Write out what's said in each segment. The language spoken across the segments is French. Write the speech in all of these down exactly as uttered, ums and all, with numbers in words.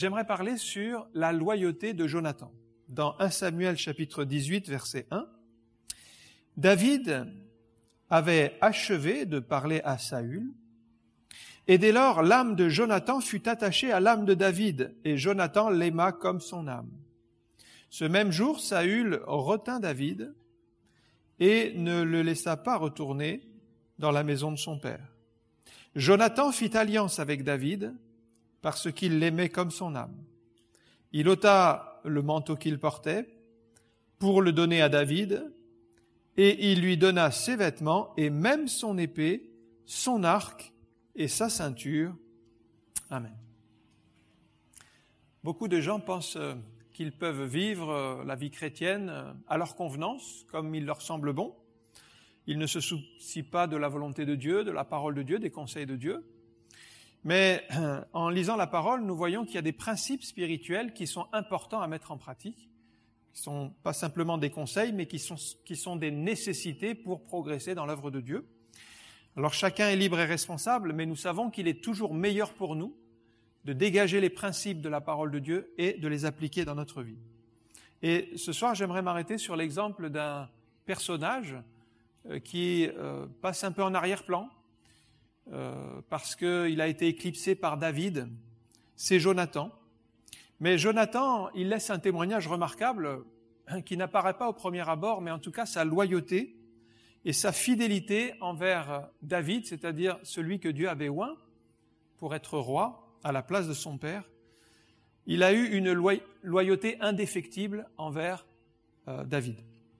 J'aimerais parler sur la loyauté de Jonathan. Dans premier Samuel chapitre dix-huit, verset un, David avait achevé de parler à Saül, et dès lors l'âme de Jonathan fut attachée à l'âme de David, et Jonathan l'aima comme son âme. Ce même jour, Saül retint David et ne le laissa pas retourner dans la maison de son père. Jonathan fit alliance avec David parce qu'il l'aimait comme son âme. Il ôta le manteau qu'il portait pour le donner à David, et il lui donna ses vêtements et même son épée, son arc et sa ceinture. Amen. Beaucoup de gens pensent qu'ils peuvent vivre la vie chrétienne à leur convenance, comme il leur semble bon. Ils ne se soucient pas de la volonté de Dieu, de la parole de Dieu, des conseils de Dieu. Mais en lisant la parole, nous voyons qu'il y a des principes spirituels qui sont importants à mettre en pratique, qui ne sont pas simplement des conseils, mais qui sont, qui sont des nécessités pour progresser dans l'œuvre de Dieu. Alors chacun est libre et responsable, mais nous savons qu'il est toujours meilleur pour nous de dégager les principes de la parole de Dieu et de les appliquer dans notre vie. Et ce soir, j'aimerais m'arrêter sur l'exemple d'un personnage qui euh, passe un peu en arrière-plan, euh, parce qu'il a été éclipsé par David, c'est Jonathan. Mais Jonathan, il laisse un témoignage remarquable qui n'apparaît pas au premier abord, mais en tout cas sa loyauté et sa fidélité envers David, c'est-à-dire celui que Dieu avait oint pour être roi à la place de son père. Il a eu une loy- loyauté indéfectible envers euh, David.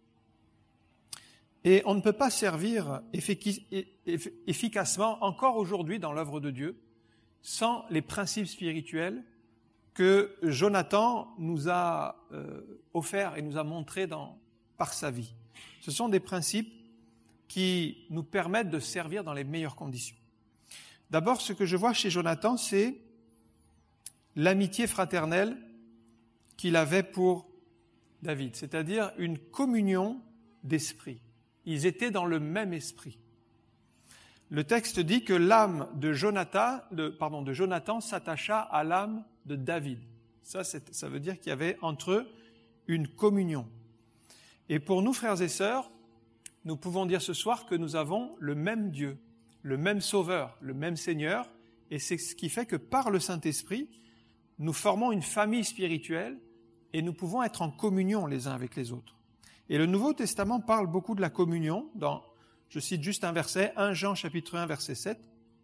Et on ne peut pas servir effic- efficacement encore aujourd'hui dans l'œuvre de Dieu sans les principes spirituels que Jonathan nous a euh, offerts et nous a montrés dans, par sa vie. Ce sont des principes qui nous permettent de servir dans les meilleures conditions. D'abord, ce que je vois chez Jonathan, c'est l'amitié fraternelle qu'il avait pour David, c'est-à-dire une communion d'esprit. Ils étaient dans le même esprit. Le texte dit que l'âme de Jonathan, de, pardon, de Jonathan s'attacha à l'âme de David. Ça, c'est, ça veut dire qu'il y avait entre eux une communion. Et pour nous, frères et sœurs, nous pouvons dire ce soir que nous avons le même Dieu, le même Sauveur, le même Seigneur, et c'est ce qui fait que par le Saint-Esprit, nous formons une famille spirituelle et nous pouvons être en communion les uns avec les autres. Et le Nouveau Testament parle beaucoup de la communion dans, je cite juste un verset, premier Jean chapitre un verset sept.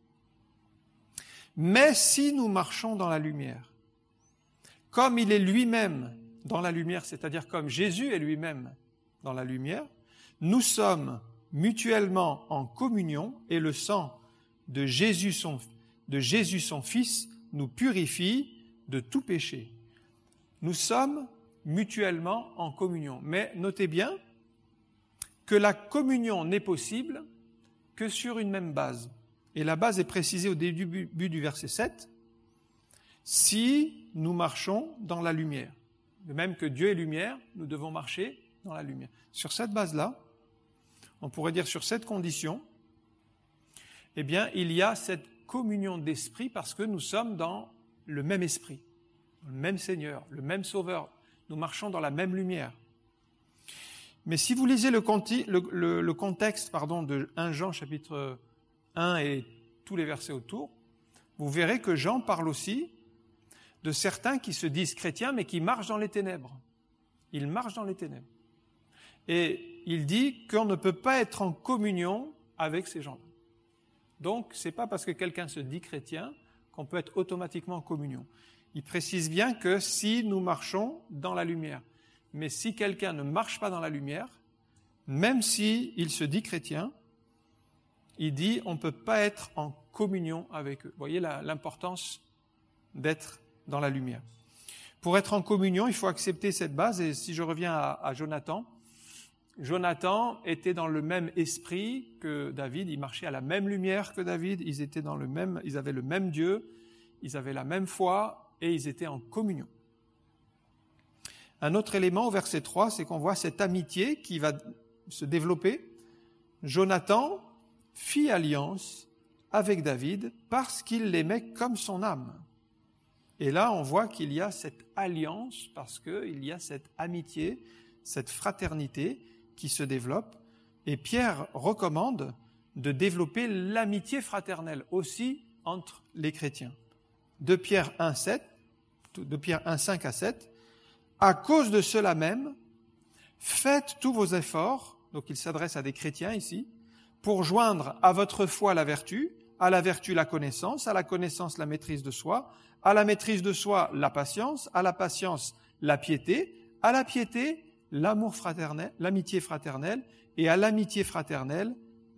Mais si nous marchons dans la lumière, comme il est lui-même dans la lumière, c'est-à-dire comme Jésus est lui-même dans la lumière, nous sommes mutuellement en communion et le sang de Jésus son, de Jésus son Fils nous purifie de tout péché. Nous sommes mutuellement en communion. Mais notez bien que la communion n'est possible que sur une même base. Et la base est précisée au début du verset sept. Si nous marchons dans la lumière. De même que Dieu est lumière, nous devons marcher dans la lumière. Sur cette base-là, on pourrait dire sur cette condition, eh bien, il y a cette communion d'esprit parce que nous sommes dans le même esprit, le même Seigneur, le même Sauveur. Nous marchons dans la même lumière. Mais si vous lisez le, conti, le, le, le contexte pardon, de premier Jean chapitre un et tous les versets autour, vous verrez que Jean parle aussi de certains qui se disent chrétiens mais qui marchent dans les ténèbres. Ils marchent dans les ténèbres. Et il dit qu'on ne peut pas être en communion avec ces gens-là. Donc, ce n'est pas parce que quelqu'un se dit chrétien qu'on peut être automatiquement en communion. Il précise bien que si nous marchons dans la lumière, mais si quelqu'un ne marche pas dans la lumière, même s'il se dit chrétien, il dit on ne peut pas être en communion avec eux. Vous voyez la, l'importance d'être dans la lumière. Pour être en communion, il faut accepter cette base. Et si je reviens à, à Jonathan, Jonathan était dans le même esprit que David, il marchait à la même lumière que David, ils étaient dans le même, ils avaient le même Dieu, ils avaient la même foi, et ils étaient en communion. Un autre élément au verset trois, c'est qu'on voit cette amitié qui va se développer. Jonathan fit alliance avec David parce qu'il l'aimait comme son âme. Et là, on voit qu'il y a cette alliance parce qu'il y a cette amitié, cette fraternité qui se développe. Et Pierre recommande de développer l'amitié fraternelle aussi entre les chrétiens. deux Pierre un, sept, deux Pierre un, cinq à sept, « À cause de cela même, faites tous vos efforts », donc il s'adresse à des chrétiens ici, « pour joindre à votre foi la vertu, à la vertu la connaissance, à la connaissance la maîtrise de soi, à la maîtrise de soi la patience, à la patience la piété, à la piété l'amour fraternel, l'amitié fraternelle, et à l'amitié fraternelle l'amour. »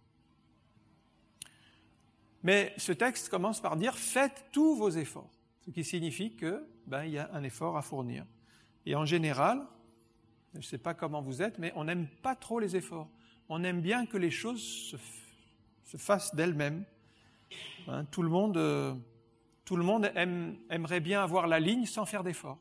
Mais ce texte commence par dire « faites tous vos efforts », ce qui signifie que ben, il y a un effort à fournir. Et en général, je ne sais pas comment vous êtes, mais on n'aime pas trop les efforts. On aime bien que les choses se, se fassent d'elles-mêmes. Hein, tout le monde, euh, tout le monde aime, aimerait bien avoir la ligne sans faire d'efforts.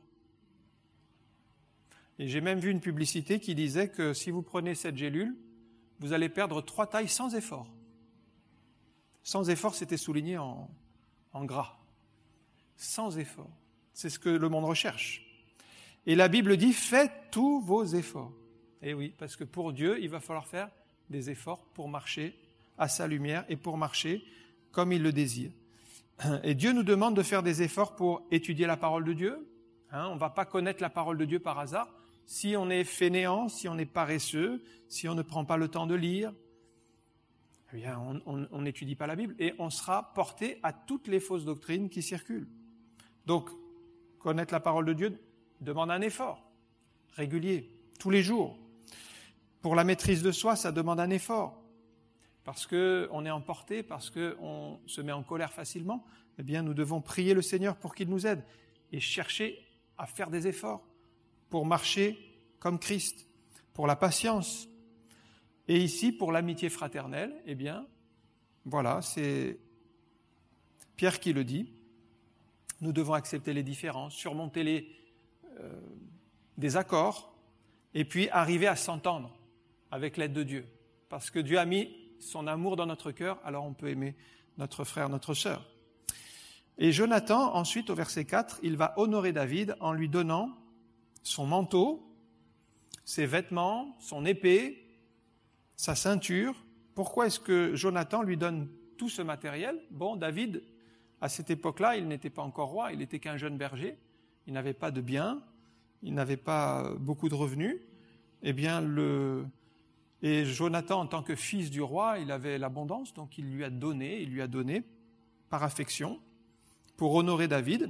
Et j'ai même vu une publicité qui disait que si vous prenez cette gélule, vous allez perdre trois tailles sans effort. Sans effort, c'était souligné en, en gras. Sans effort. C'est ce que le monde recherche. Et la Bible dit, faites tous vos efforts. Et oui, parce que pour Dieu, il va falloir faire des efforts pour marcher à sa lumière et pour marcher comme il le désire. Et Dieu nous demande de faire des efforts pour étudier la parole de Dieu. Hein, on ne va pas connaître la parole de Dieu par hasard. Si on est fainéant, si on est paresseux, si on ne prend pas le temps de lire, eh bien, on n'étudie pas la Bible et on sera porté à toutes les fausses doctrines qui circulent. Donc, connaître la parole de Dieu demande un effort régulier, tous les jours. Pour la maîtrise de soi, ça demande un effort. Parce qu'on est emporté, parce qu'on se met en colère facilement, eh bien, nous devons prier le Seigneur pour qu'il nous aide et chercher à faire des efforts pour marcher comme Christ. Pour la patience. Et ici, pour l'amitié fraternelle, eh bien, voilà, c'est Pierre qui le dit. Nous devons accepter les différences, surmonter les euh, désaccords, et puis arriver à s'entendre avec l'aide de Dieu. Parce que Dieu a mis son amour dans notre cœur, alors on peut aimer notre frère, notre sœur. Et Jonathan, ensuite, au verset quatre, il va honorer David en lui donnant son manteau, ses vêtements, son épée, sa ceinture. Pourquoi est-ce que Jonathan lui donne tout ce matériel ? Bon, David, à cette époque-là, il n'était pas encore roi, il n'était qu'un jeune berger, il n'avait pas de biens, il n'avait pas beaucoup de revenus. Eh bien, le... Et Jonathan, en tant que fils du roi, il avait l'abondance, donc il lui a donné, il lui a donné par affection pour honorer David.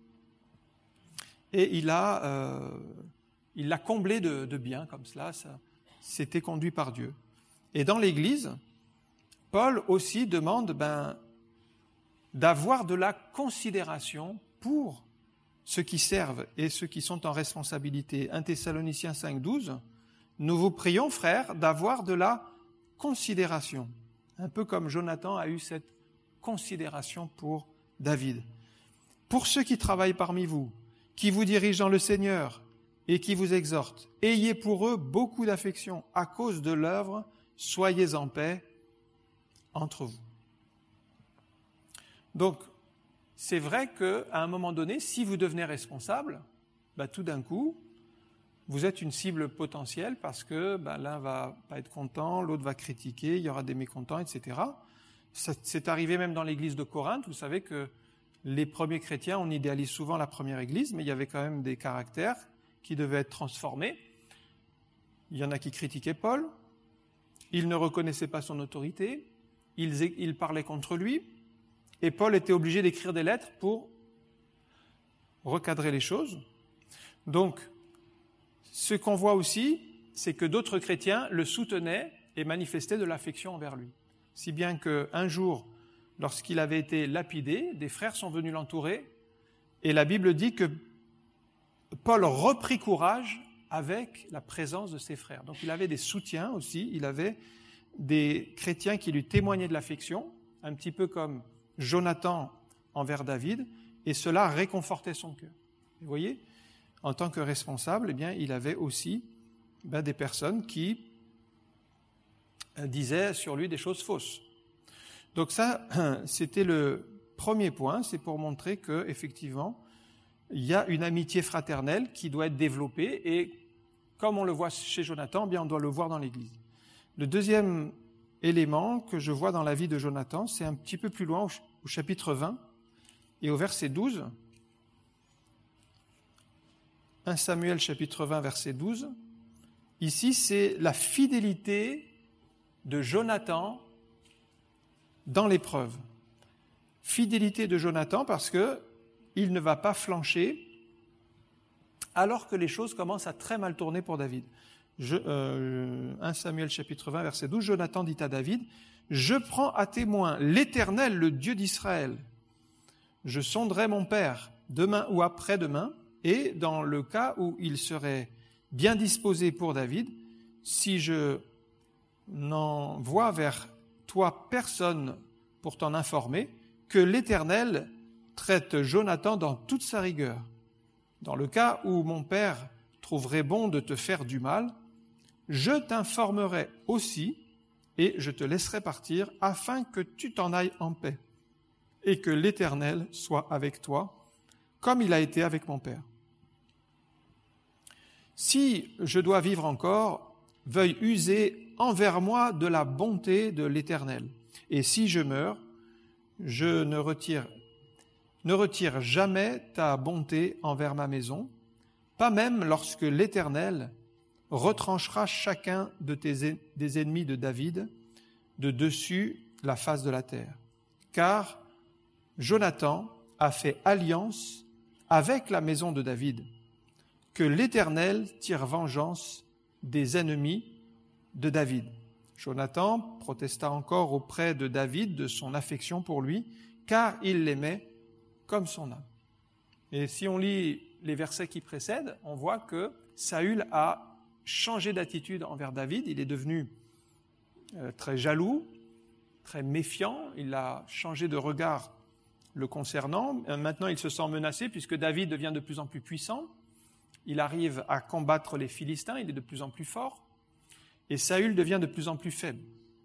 Et il a, euh, il l'a comblé de, de biens comme cela, ça, c'était conduit par Dieu. Et dans l'Église, Paul aussi demande ben, d'avoir de la considération pour ceux qui servent et ceux qui sont en responsabilité. un Thessaloniciens cinq, douze, nous vous prions, frères, d'avoir de la considération. Un peu comme Jonathan a eu cette considération pour David. Pour ceux qui travaillent parmi vous, qui vous dirigent dans le Seigneur et qui vous exhortent, ayez pour eux beaucoup d'affection à cause de l'œuvre, soyez en paix entre vous. Donc, c'est vrai qu'à un moment donné, si vous devenez responsable, bah, tout d'un coup, vous êtes une cible potentielle parce que bah, l'un va pas être content, l'autre va critiquer, il y aura des mécontents, et cetera. Ça, c'est arrivé même dans l'église de Corinthe. Vous savez que les premiers chrétiens, on idéalise souvent la première église, mais il y avait quand même des caractères qui devaient être transformés. Il y en a qui critiquaient Paul, ils ne reconnaissaient pas son autorité, ils, ils parlaient contre lui, et Paul était obligé d'écrire des lettres pour recadrer les choses. Donc, ce qu'on voit aussi, c'est que d'autres chrétiens le soutenaient et manifestaient de l'affection envers lui. Si bien qu'un jour, lorsqu'il avait été lapidé, des frères sont venus l'entourer, et la Bible dit que Paul reprit courage avec la présence de ses frères. Donc il avait des soutiens aussi, il avait des chrétiens qui lui témoignaient de l'affection, un petit peu comme Jonathan envers David, et cela réconfortait son cœur. Vous voyez, en tant que responsable, eh bien, il avait aussi ben, des personnes qui disaient sur lui des choses fausses. Donc ça, c'était le, premier point, c'est pour montrer que effectivement, il y a une amitié fraternelle qui doit être développée et comme on le voit chez Jonathan, eh bien on doit le voir dans l'Église. Le deuxième élément que je vois dans la vie de Jonathan, c'est un petit peu plus loin au chapitre vingt et au verset douze. premier Samuel chapitre vingt, verset douze. Ici, c'est la fidélité de Jonathan dans l'épreuve. Fidélité de Jonathan parce que il ne va pas flancher alors que les choses commencent à très mal tourner pour David. Je, euh, premier Samuel chapitre vingt, verset douze, Jonathan dit à David, « Je prends à témoin l'Éternel, le Dieu d'Israël. Je sonderai mon père demain ou après-demain, et dans le cas où il serait bien disposé pour David, si je n'envoie vers toi personne pour t'en informer, que l'Éternel traite Jonathan dans toute sa rigueur. Dans le cas où mon père trouverait bon de te faire du mal, je t'informerai aussi et je te laisserai partir afin que tu t'en ailles en paix et que l'Éternel soit avec toi comme il a été avec mon père. Si je dois vivre encore, veuille user envers moi de la bonté de l'Éternel. Et si je meurs, je ne retire, ne retire jamais ta bonté envers ma maison, pas même lorsque l'Éternel retranchera chacun de tes, des ennemis de David de dessus la face de la terre. Car Jonathan a fait alliance avec la maison de David, que l'Éternel tire vengeance des ennemis de David. Jonathan protesta encore auprès de David de son affection pour lui, car il l'aimait comme son âme. Et si on lit les versets qui précèdent, on voit que Saül a changé d'attitude envers David, il est devenu euh, très jaloux, très méfiant, il a changé de regard le concernant. Maintenant, il se sent menacé puisque David devient de plus en plus puissant, il arrive à combattre les Philistins, il est de plus en plus fort, et Saül devient de plus en plus faible.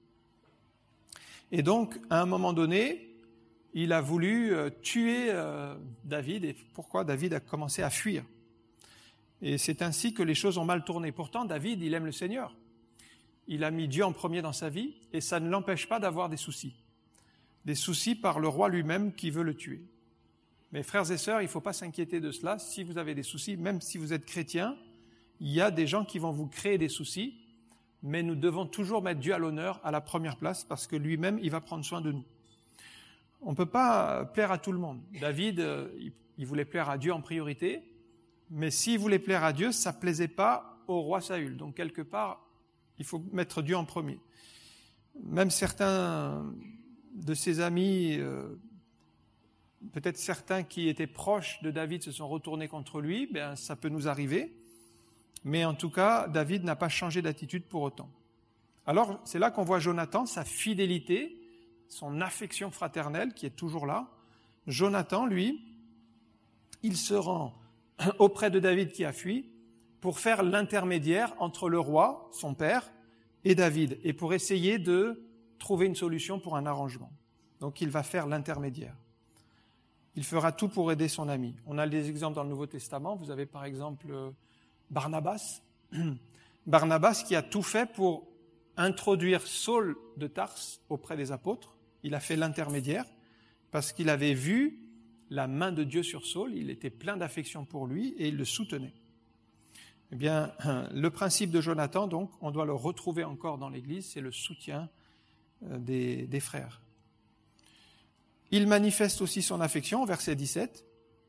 Et donc, à un moment donné, il a voulu euh, tuer euh, David, et pourquoi David a commencé à fuir. Et c'est ainsi que les choses ont mal tourné. Pourtant, David, il aime le Seigneur. Il a mis Dieu en premier dans sa vie, et ça ne l'empêche pas d'avoir des soucis. Des soucis par le roi lui-même qui veut le tuer. Mes frères et sœurs, il ne faut pas s'inquiéter de cela. Si vous avez des soucis, même si vous êtes chrétien, il y a des gens qui vont vous créer des soucis, mais nous devons toujours mettre Dieu à l'honneur, à la première place, parce que lui-même, il va prendre soin de nous. On ne peut pas plaire à tout le monde. David, il voulait plaire à Dieu en priorité, mais s'il voulait plaire à Dieu, ça ne plaisait pas au roi Saül. Donc, quelque part, il faut mettre Dieu en premier. Même certains de ses amis, euh, peut-être certains qui étaient proches de David se sont retournés contre lui, ben, ça peut nous arriver. Mais en tout cas, David n'a pas changé d'attitude pour autant. Alors, c'est là qu'on voit Jonathan, sa fidélité, son affection fraternelle qui est toujours là. Jonathan, lui, il se rend auprès de David qui a fui pour faire l'intermédiaire entre le roi, son père, et David, et pour essayer de trouver une solution pour un arrangement. Donc, il va faire l'intermédiaire. Il fera tout pour aider son ami. On a des exemples dans le Nouveau Testament. Vous avez par exemple Barnabas. Barnabas qui a tout fait pour introduire Saul de Tarse auprès des apôtres. Il a fait l'intermédiaire parce qu'il avait vu la main de Dieu sur Saul. Il était plein d'affection pour lui et il le soutenait. Eh bien, le principe de Jonathan, donc, on doit le retrouver encore dans l'Église, c'est le soutien des, des frères. Il manifeste aussi son affection, verset dix-sept.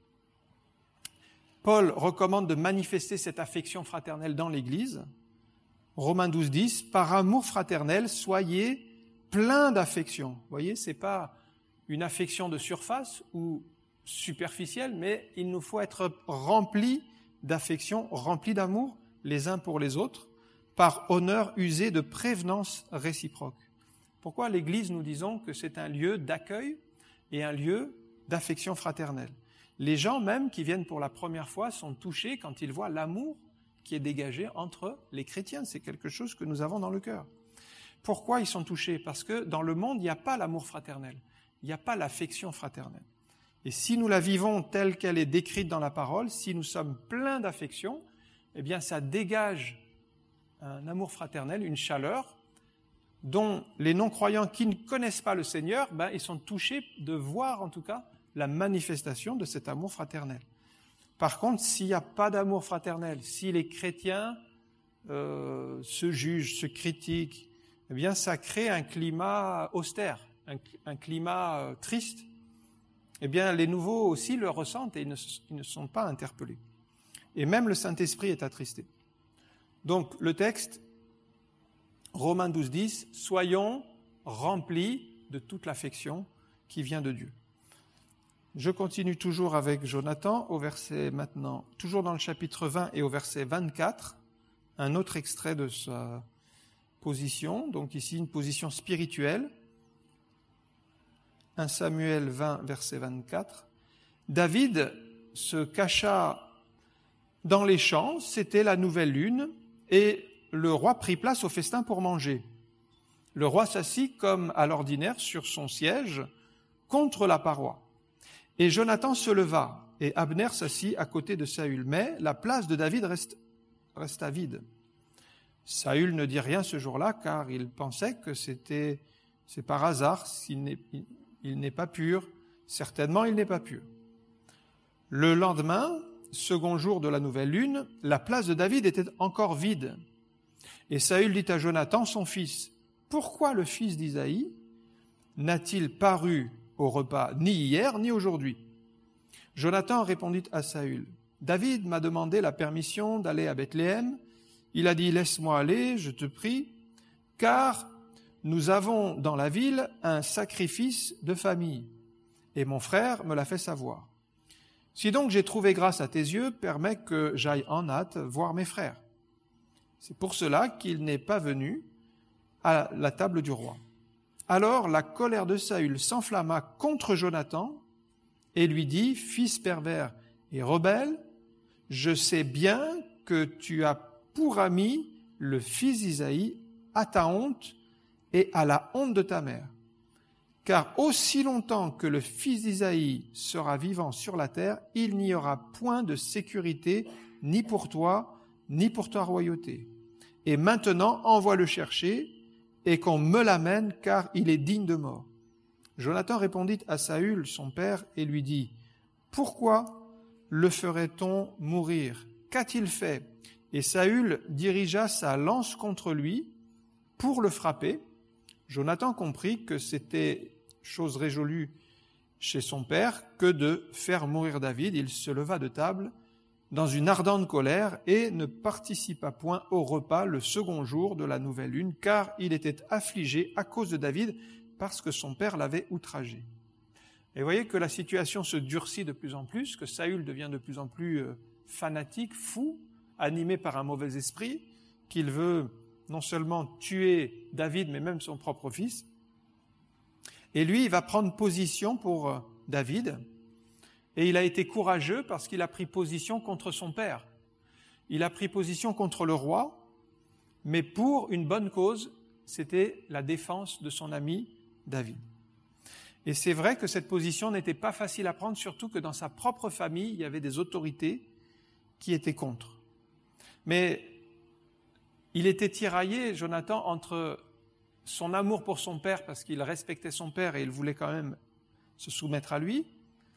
Paul recommande de manifester cette affection fraternelle dans l'Église. Romains douze, dix, par amour fraternel, soyez pleins d'affection. Vous voyez, ce n'est pas une affection de surface ou superficielle, mais il nous faut être remplis d'affection, remplis d'amour les uns pour les autres, par honneur usé de prévenance réciproque. Pourquoi l'Église, nous disons que c'est un lieu d'accueil et un lieu d'affection fraternelle. Les gens même qui viennent pour la première fois sont touchés quand ils voient l'amour qui est dégagé entre les chrétiens. C'est quelque chose que nous avons dans le cœur. Pourquoi ils sont touchés ? Parce que dans le monde, il n'y a pas l'amour fraternel. il n'y a pas l'affection fraternelle. Et si nous la vivons telle qu'elle est décrite dans la parole, si nous sommes pleins d'affection, eh bien ça dégage un amour fraternel, une chaleur, dont les non-croyants qui ne connaissent pas le Seigneur, ben, ils sont touchés de voir en tout cas la manifestation de cet amour fraternel. Par contre, s'il n'y a pas d'amour fraternel, si les chrétiens euh, se jugent, se critiquent, eh bien ça crée un climat austère, un, un climat euh, triste. Eh bien les nouveaux aussi le ressentent et ils ne, ils ne sont pas interpellés. Et même le Saint-Esprit est attristé. Donc le texte, Romains douze, dix, « Soyons remplis de toute l'affection qui vient de Dieu ». Je continue toujours avec Jonathan, au verset maintenant, toujours dans le chapitre vingt et au verset vingt-quatre, un autre extrait de sa position, donc ici une position spirituelle. un Samuel vingt, verset vingt-quatre. David se cacha dans les champs, c'était la nouvelle lune, et le roi prit place au festin pour manger. Le roi s'assit comme à l'ordinaire sur son siège contre la paroi. Et Jonathan se leva, et Abner s'assit à côté de Saül. Mais la place de David reste, resta vide. Saül ne dit rien ce jour-là, car il pensait que c'était, c'est par hasard, s'il n'est, il n'est pas pur. Certainement, il n'est pas pur. Le lendemain, second jour de la nouvelle lune, la place de David était encore vide. Et Saül dit à Jonathan, son fils, « Pourquoi le fils d'Isaïe n'a-t-il paru au repas ni hier ni aujourd'hui ?» Jonathan répondit à Saül, « David m'a demandé la permission d'aller à Bethléem. Il a dit, laisse-moi aller, je te prie, car nous avons dans la ville un sacrifice de famille, et mon frère me l'a fait savoir. Si donc j'ai trouvé grâce à tes yeux, permets que j'aille en hâte voir mes frères. C'est pour cela qu'il n'est pas venu à la table du roi. » Alors la colère de Saül s'enflamma contre Jonathan et lui dit, « Fils pervers et rebelle, je sais bien que tu as pour ami le fils d'Isaïe à ta honte et à la honte de ta mère. Car aussi longtemps que le fils d'Isaïe sera vivant sur la terre, il n'y aura point de sécurité ni pour toi, ni pour ta royauté. Et maintenant, envoie-le chercher et qu'on me l'amène, car il est digne de mort. » Jonathan répondit à Saül, son père, et lui dit, « Pourquoi le ferait-on mourir? Qu'a-t-il fait ?» Et Saül dirigea sa lance contre lui pour le frapper. Jonathan comprit que c'était chose résolue chez son père que de faire mourir David. Il se leva de table dans une ardente colère et ne participa point au repas le second jour de la nouvelle lune, car il était affligé à cause de David, parce que son père l'avait outragé. Et vous voyez que la situation se durcit de plus en plus, que Saül devient de plus en plus fanatique, fou, animé par un mauvais esprit, qu'il veut non seulement tuer David, mais même son propre fils. Et lui, il va prendre position pour David, et il a été courageux parce qu'il a pris position contre son père. Il a pris position contre le roi, mais pour une bonne cause, c'était la défense de son ami David. Et c'est vrai que cette position n'était pas facile à prendre, surtout que dans sa propre famille, il y avait des autorités qui étaient contre. Mais il était tiraillé, Jonathan, entre son amour pour son père, parce qu'il respectait son père et il voulait quand même se soumettre à lui,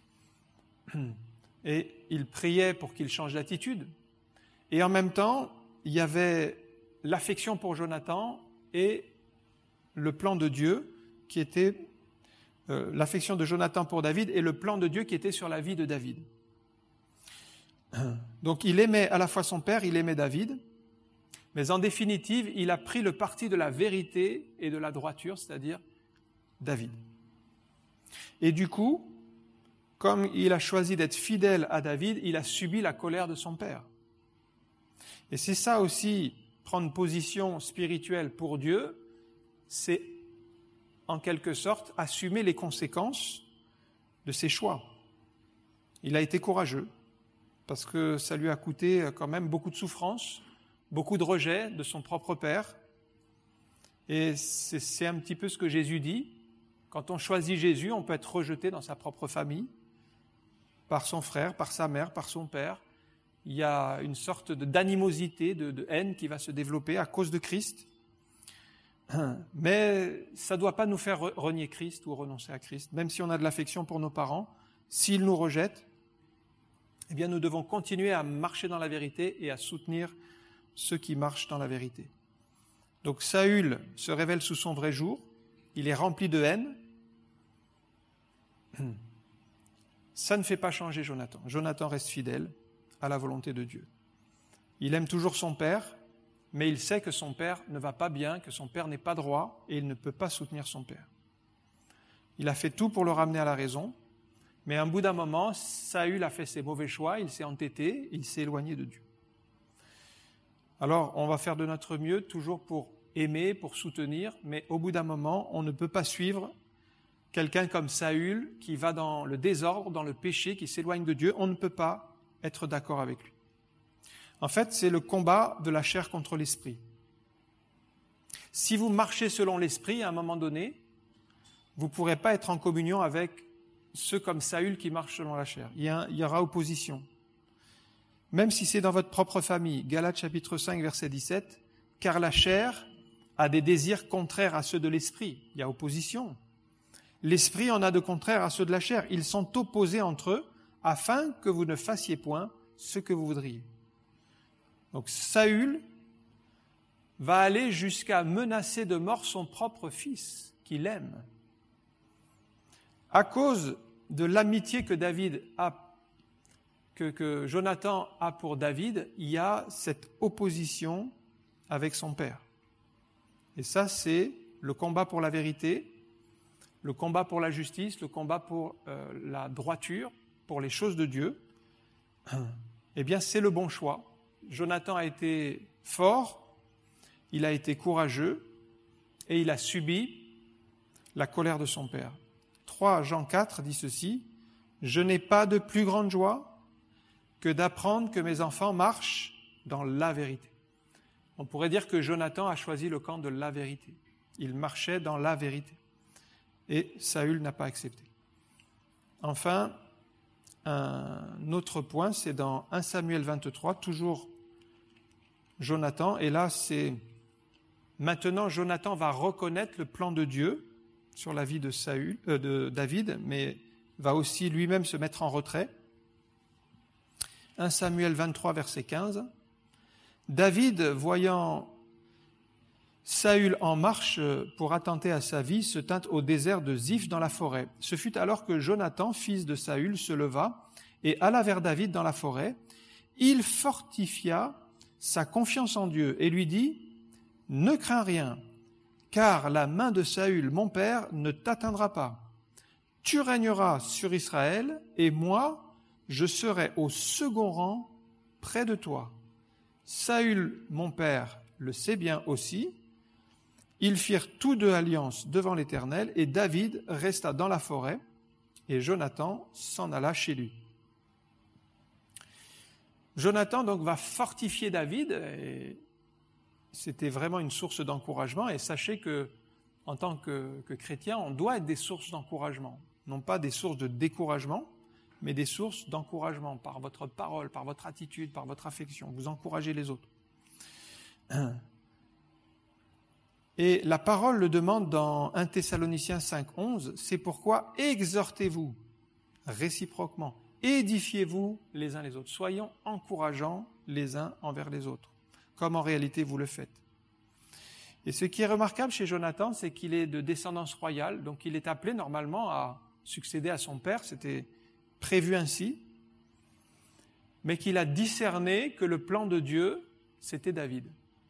et il priait pour qu'il change d'attitude. Et en même temps, il y avait l'affection pour Jonathan et le plan de Dieu qui était euh, l'affection de Jonathan pour David et le plan de Dieu qui était sur la vie de David. Donc il aimait à la fois son père, il aimait David, mais en définitive, il a pris le parti de la vérité et de la droiture, c'est-à-dire David. Et du coup, comme il a choisi d'être fidèle à David, il a subi la colère de son père. Et c'est ça aussi, prendre position spirituelle pour Dieu, c'est en quelque sorte assumer les conséquences de ses choix. Il a été courageux, parce que ça lui a coûté quand même beaucoup de souffrance, beaucoup de rejet de son propre père. Et c'est, c'est un petit peu ce que Jésus dit, Quand on choisit Jésus, on peut être rejeté dans sa propre famille, par son frère, par sa mère, par son père. Il y a une sorte de, d'animosité, de, de haine qui va se développer à cause de Christ. Mais ça ne doit pas nous faire renier Christ ou renoncer à Christ. Même si on a de l'affection pour nos parents, s'ils nous rejettent, eh bien nous devons continuer à marcher dans la vérité et à soutenir ceux qui marchent dans la vérité. Donc Saül se révèle sous son vrai jour, il est rempli de haine. Ça ne fait pas changer Jonathan. Jonathan reste fidèle à la volonté de Dieu. Il aime toujours son père, mais il sait que son père ne va pas bien, que son père n'est pas droit et il ne peut pas soutenir son père. Il a fait tout pour le ramener à la raison, mais à un bout d'un moment, Saül a fait ses mauvais choix, il s'est entêté, il s'est éloigné de Dieu. Alors, on va faire de notre mieux toujours pour aimer, pour soutenir, mais au bout d'un moment, on ne peut pas suivre quelqu'un comme Saül qui va dans le désordre, dans le péché, qui s'éloigne de Dieu. On ne peut pas être d'accord avec lui. En fait, c'est le combat de la chair contre l'esprit. Si vous marchez selon l'esprit, à un moment donné, vous ne pourrez pas être en communion avec ceux comme Saül qui marchent selon la chair. Il y, a, il y aura opposition. Même si c'est dans votre propre famille. Galates chapitre cinq, verset dix-sept. « Car la chair a des désirs contraires à ceux de l'esprit. » Il y a opposition. L'esprit en a de contraires à ceux de la chair. Ils sont opposés entre eux afin que vous ne fassiez point ce que vous voudriez. Donc Saül va aller jusqu'à menacer de mort son propre fils, qu'il aime. À cause de l'amitié que David a, que, que Jonathan a pour David, il y a cette opposition avec son père. Et ça, c'est le combat pour la vérité, le combat pour la justice, le combat pour euh, la droiture, pour les choses de Dieu. Eh bien, c'est le bon choix. Jonathan a été fort, il a été courageux et il a subi la colère de son père. trois Jean quatre dit ceci, « Je n'ai pas de plus grande joie que d'apprendre que mes enfants marchent dans la vérité. » On pourrait dire que Jonathan a choisi le camp de la vérité. Il marchait dans la vérité. Et Saül n'a pas accepté. Enfin, un autre point, c'est dans un Samuel vingt-trois, toujours Jonathan, et là c'est maintenant Jonathan va reconnaître le plan de Dieu sur la vie de, Saül, euh, de David, mais va aussi lui-même se mettre en retrait. un Samuel vingt-trois, verset quinze. David, voyant Saül en marche pour attenter à sa vie, se tint au désert de Ziph dans la forêt. Ce fut alors que Jonathan, fils de Saül, se leva et alla vers David dans la forêt. Il fortifia sa confiance en Dieu et lui dit « Ne crains rien, car la main de Saül, mon père, ne t'atteindra pas. Tu régneras sur Israël et moi, je serai au second rang près de toi. Saül, mon père, le sait bien aussi. » Ils firent tous deux alliance devant l'Éternel et David resta dans la forêt et Jonathan s'en alla chez lui. Jonathan donc va fortifier David et c'était vraiment une source d'encouragement et sachez que en tant que, que chrétien, on doit être des sources d'encouragement, non pas des sources de découragement, mais des sources d'encouragement par votre parole, par votre attitude, par votre affection. Vous encouragez les autres. Et la parole le demande dans un Thessaloniciens cinq, onze, c'est pourquoi exhortez-vous réciproquement, édifiez-vous les uns les autres, soyons encourageants les uns envers les autres, comme en réalité vous le faites. Et ce qui est remarquable chez Jonathan, c'est qu'il est de descendance royale, donc il est appelé normalement à succéder à son père, c'était prévu ainsi, mais qu'il a discerné que le plan de Dieu, c'était David.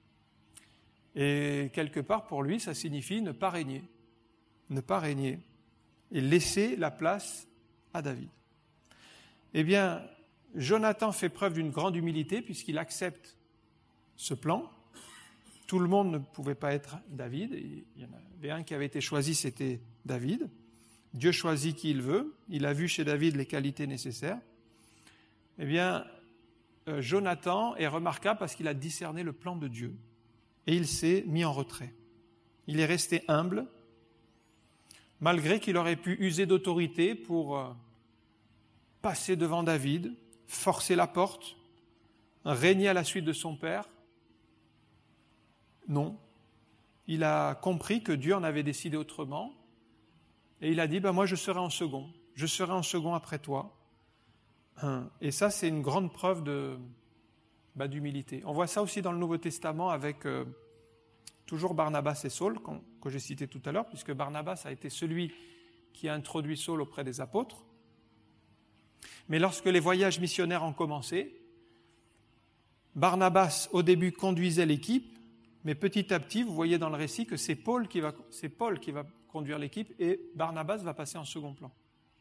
Et quelque part, pour lui, ça signifie ne pas régner. Ne pas régner. Et laisser la place à David. Eh bien, Jonathan fait preuve d'une grande humilité puisqu'il accepte ce plan. Tout le monde ne pouvait pas être David. Il y en avait un qui avait été choisi, c'était David. Dieu choisit qui il veut. Il a vu chez David les qualités nécessaires. Eh bien, euh, Jonathan est remarquable parce qu'il a discerné le plan de Dieu. Et il s'est mis en retrait. Il est resté humble, malgré qu'il aurait pu user d'autorité pour euh, passer devant David, forcer la porte, régner à la suite de son père. Non. Il a compris que Dieu en avait décidé autrement et il a dit, ben moi je serai en second, je serai en second après toi. Et ça, c'est une grande preuve de, ben, d'humilité. On voit ça aussi dans le Nouveau Testament avec euh, toujours Barnabas et Saul, que j'ai cité tout à l'heure, puisque Barnabas a été celui qui a introduit Saul auprès des apôtres. Mais lorsque les voyages missionnaires ont commencé, Barnabas, au début, conduisait l'équipe, mais petit à petit, vous voyez dans le récit que c'est Paul qui va, c'est Paul qui va conduire l'équipe et Barnabas va passer en second plan.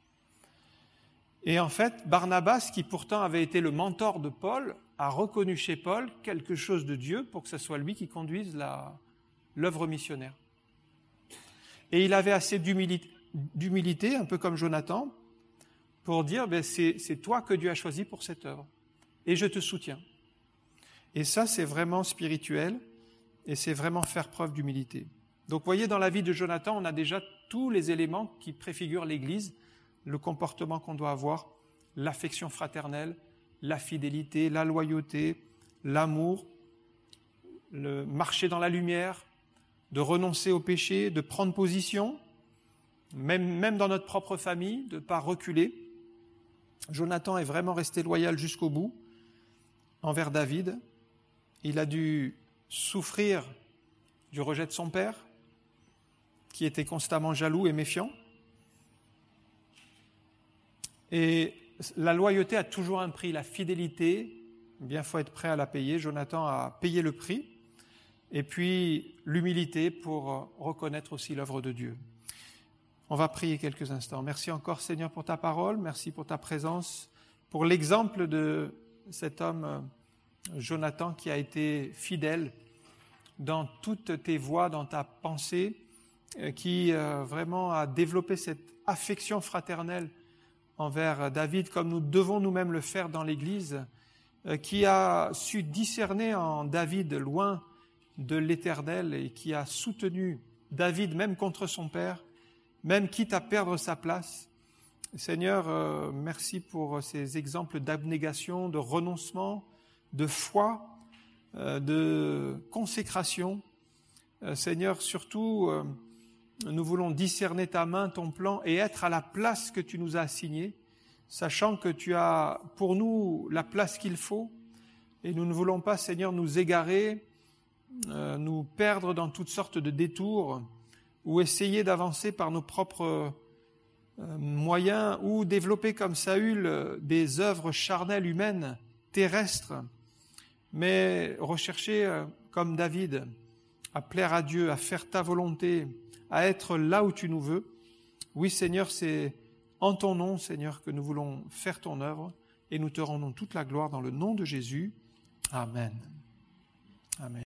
Et en fait, Barnabas, qui pourtant avait été le mentor de Paul, a reconnu chez Paul quelque chose de Dieu pour que ce soit lui qui conduise la, l'œuvre missionnaire. Et il avait assez d'humilité, d'humilité, un peu comme Jonathan, pour dire ben, c'est, c'est toi que Dieu a choisi pour cette œuvre. Et je te soutiens. Et ça, c'est vraiment spirituel et c'est vraiment faire preuve d'humilité. Donc, vous voyez, dans la vie de Jonathan, on a déjà tous les éléments qui préfigurent l'Église, le comportement qu'on doit avoir, l'affection fraternelle, la fidélité, la loyauté, l'amour, le marcher dans la lumière, de renoncer au péché, de prendre position, même, même dans notre propre famille, de ne pas reculer. Jonathan est vraiment resté loyal jusqu'au bout envers David. Il a dû souffrir du rejet de son père, qui était constamment jaloux et méfiant. Et la loyauté a toujours un prix, la fidélité, eh bien, il faut être prêt à la payer. Jonathan a payé le prix. Et puis, l'humilité pour reconnaître aussi l'œuvre de Dieu. On va prier quelques instants. Merci encore, Seigneur, pour ta parole. Merci pour ta présence, pour l'exemple de cet homme, Jonathan, qui a été fidèle dans toutes tes voies, dans ta pensée, qui euh, vraiment a développé cette affection fraternelle envers David, comme nous devons nous-mêmes le faire dans l'Église, euh, qui a su discerner en David loin de l'Éternel et qui a soutenu David même contre son père, même quitte à perdre sa place. Seigneur, euh, merci pour ces exemples d'abnégation, de renoncement, de foi, euh, de consécration. Euh, Seigneur, surtout, euh, nous voulons discerner ta main, ton plan et être à la place que tu nous as assignée, sachant que tu as pour nous la place qu'il faut et nous ne voulons pas, Seigneur, nous égarer, euh, nous perdre dans toutes sortes de détours ou essayer d'avancer par nos propres euh, moyens ou développer comme Saül euh, des œuvres charnelles humaines, terrestres, mais rechercher euh, comme David à plaire à Dieu, à faire ta volonté, à être là où tu nous veux. Oui, Seigneur, c'est en ton nom, Seigneur, que nous voulons faire ton œuvre et nous te rendons toute la gloire dans le nom de Jésus. Amen. Amen.